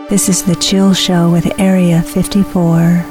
This is The Chill Show with Area 54.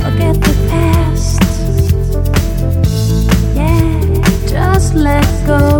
Let go.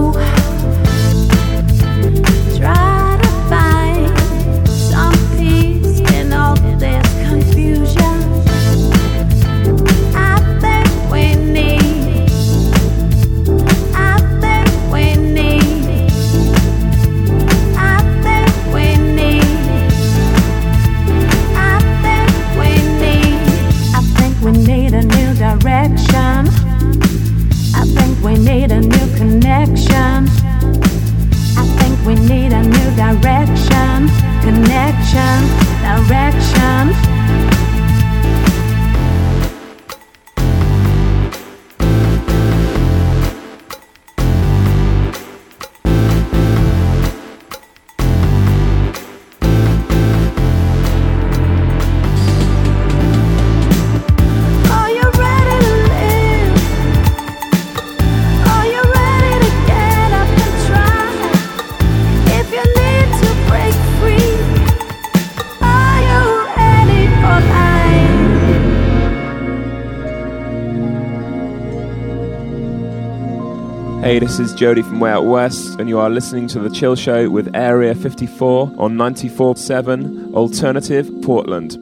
Hey, this is Jody from Way Out West, and you are listening to The Chill Show with Area 54 on 94.7 Alternative Portland.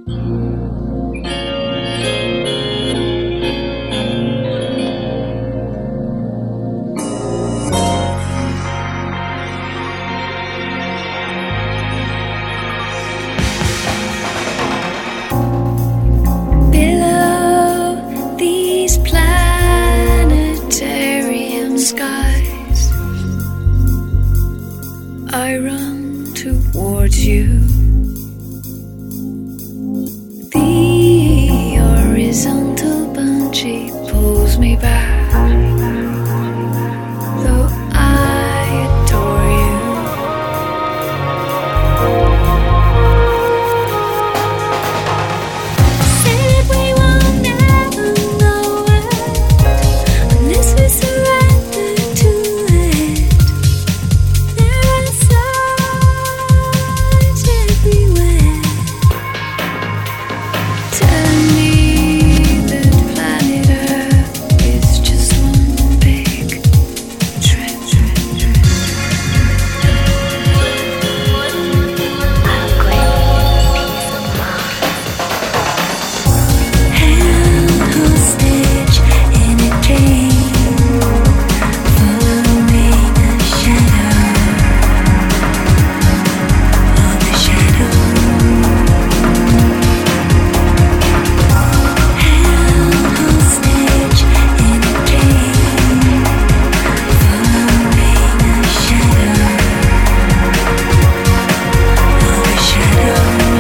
I run towards you. The horizontal bungee pulls me back, though I adore you. Said we will never know it unless we surrender to it. There are signs everywhere. Tell me that planet Earth is just one big trip. Held hostage in a dream, following a shadow of a shadow. Held hostage in a dream, following a shadow of a shadow.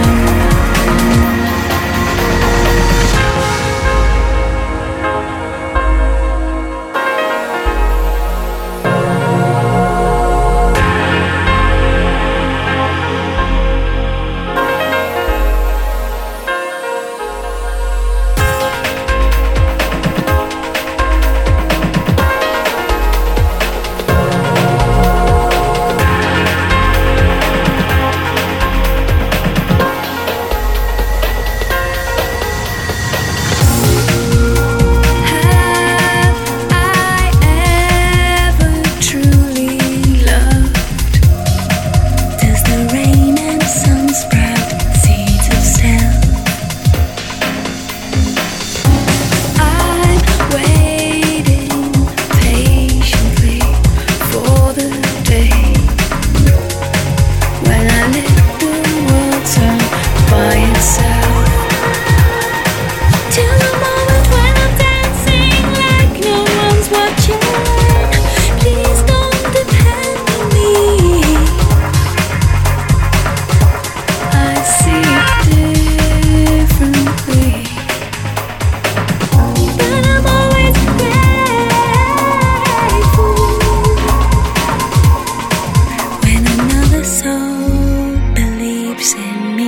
Have I ever truly loved? Does the rain and sun sprout seeds of self? I'm waiting patiently for the day when I let the world turn by itself. Till the moment when I'm dancing like no one's watching. Please don't depend on me. I see it differently, but I'm always grateful when another soul believes in me.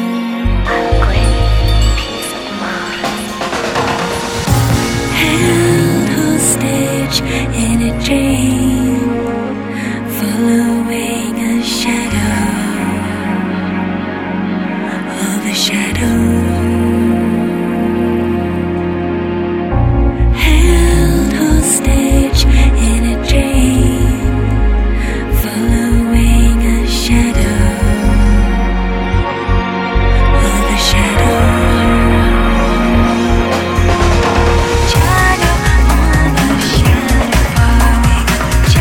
Held hostage in a dream, following a shadow of a shadow. Held hostage in a dream, following a shadow of a shadow. Shadow on a shadow, following a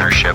Mothership.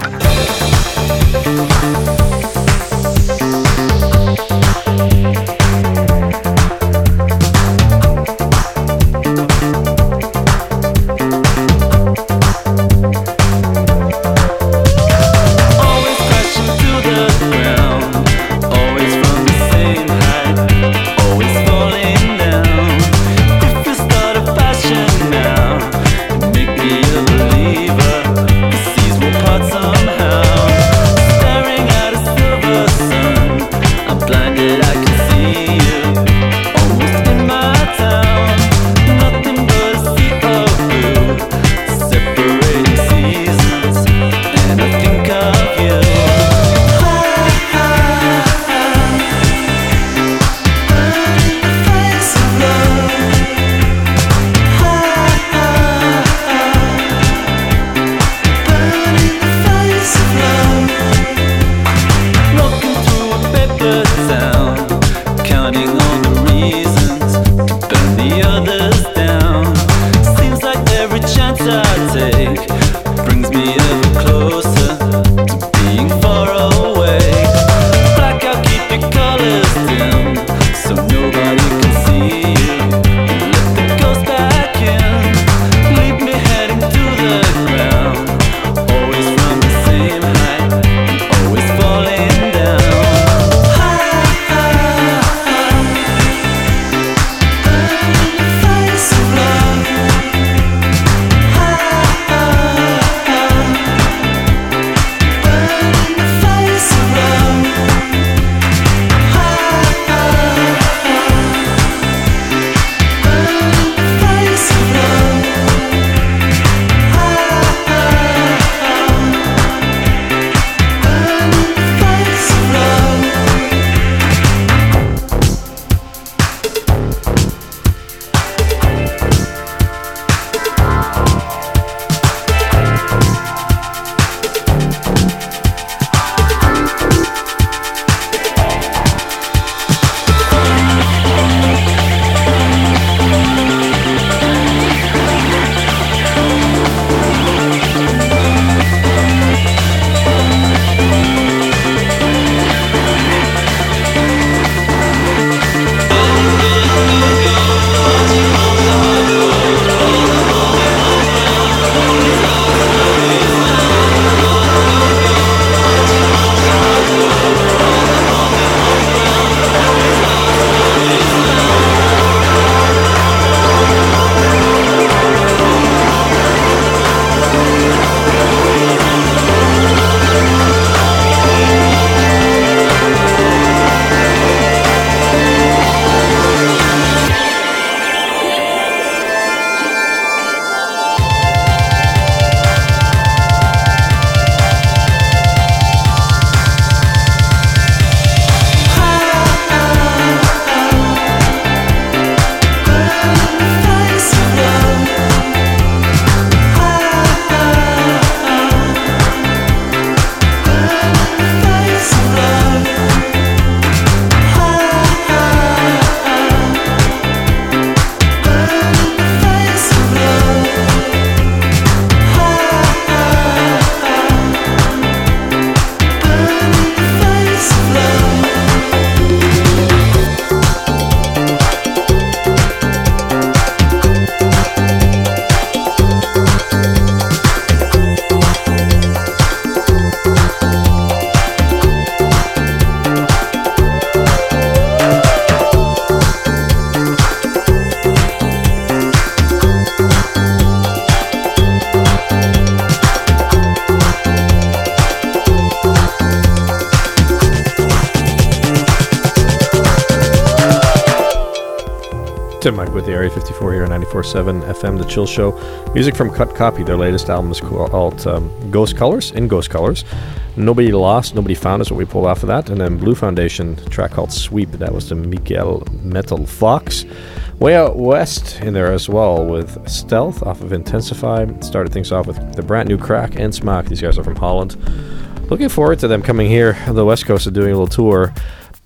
Tim Mike with the Area 54 here on 94.7 FM, The Chill Show. Music from Cut Copy. Their latest album is called Ghost Colors, In Ghost Colors. Nobody Lost, Nobody Found is what we pulled off of that. And then Blue Foundation, a track called Sweep. That was the Miguel Metal Fox. Way Out West in there as well with Stealth off of Intensify. Started things off with the brand new Crack and Smack. These guys are from Holland. Looking forward to them coming here on the West Coast and doing a little tour.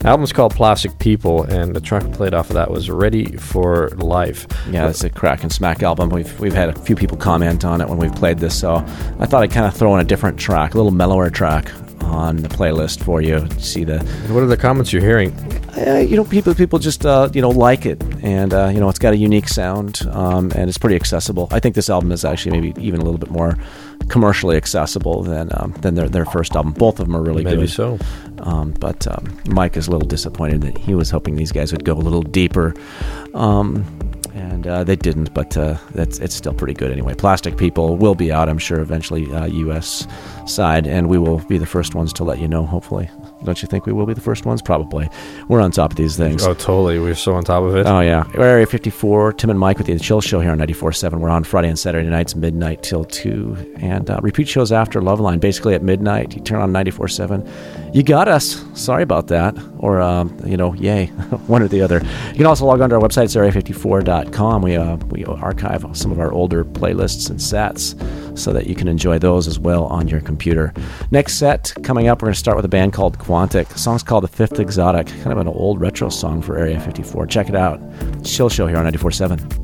Album's called Plastic People, and the track we played off of that was Ready for Life. Yeah, it's a crack and smack album. We've had a few people comment on it when we've played this, so I thought I'd kind of throw in a different track, a little mellower track on the playlist for you. See the What are the comments you're hearing? people just like it, and it's got a unique sound, and it's pretty accessible. I think this album is actually maybe even a little bit more commercially accessible than their first album. Both of them are really good. Maybe so. But Mike is a little disappointed that he was hoping these guys would go a little deeper, and they didn't. But it's still pretty good anyway. Plastic People will be out, I'm sure, eventually, U.S. side, and we will be the first ones to let you know, hopefully. Don't you think we will be the first ones? Probably. We're on top of these things. Oh, totally. We're so on top of it. Oh, yeah. We're Area 54, Tim and Mike with the Chill Show here on 94.7. We're on Friday and Saturday nights, midnight till 2. And repeat shows after Loveline, basically at midnight. You turn on 94.7. You got us. Sorry about that. Or, yay. One or the other. You can also log on to our website, it's area54.com. We archive some of our older playlists and sets so that you can enjoy those as well on your computer. Next set coming up, we're going to start with a band called Quantic. The song's called The Fifth Exotic, kind of an old retro song for Area 54. Check it out. Chill Show here on 94.7.